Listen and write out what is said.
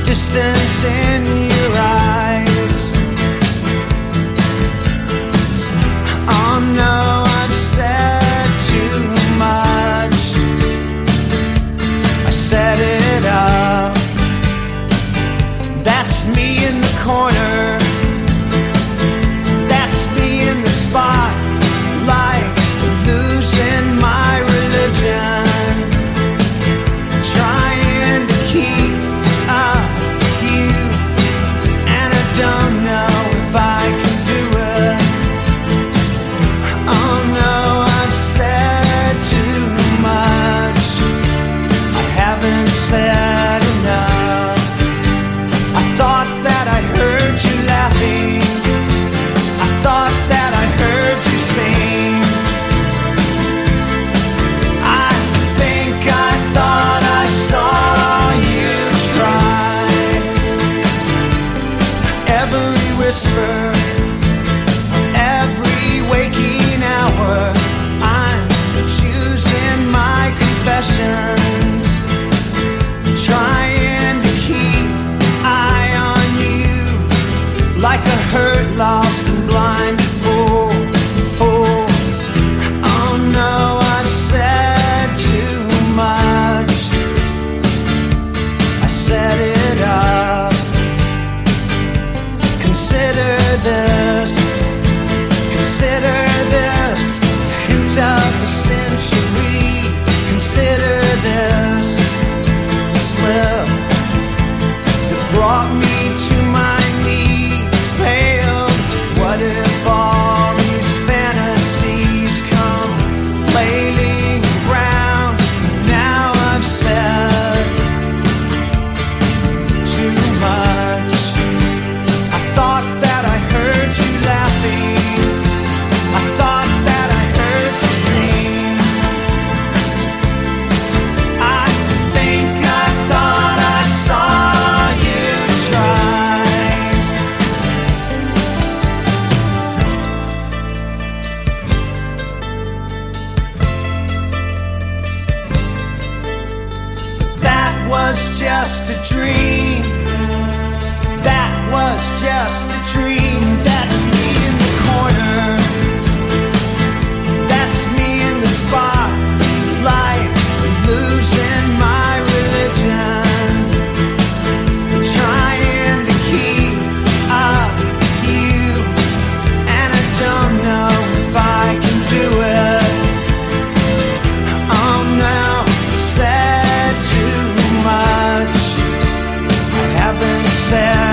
distance in your eyes. Oh no, I've said too much. I set it up. That's me in the corner. That's me in the spotlight, losing my religion. Trying to keep up with you, and I don't know if I can do it. Oh no, I've said too much. I haven't said enough. I thought that I heard you laughing. I thought that I heard you sing. I think I thought I saw you try. Every whisper, every waking hour, I'm choosing my confessions, trying to keep eye on you, like a hurt, lost and blind fool. Oh no, I've said too much. I set it up. Consider this, hint of the century. Consider this slip that brought me to my knees, pale. What if all these fantasies come flailing around? Now I've said too much. I thought that I heard you laughing. I thought that I heard you sing. I think I thought I saw you try. That was just a dream. That was just a dream. That's me in the corner. That's me in the spotlight, losing my religion. Trying to keep up with you, and I don't know if I can do it. Oh no, said too much. I haven't said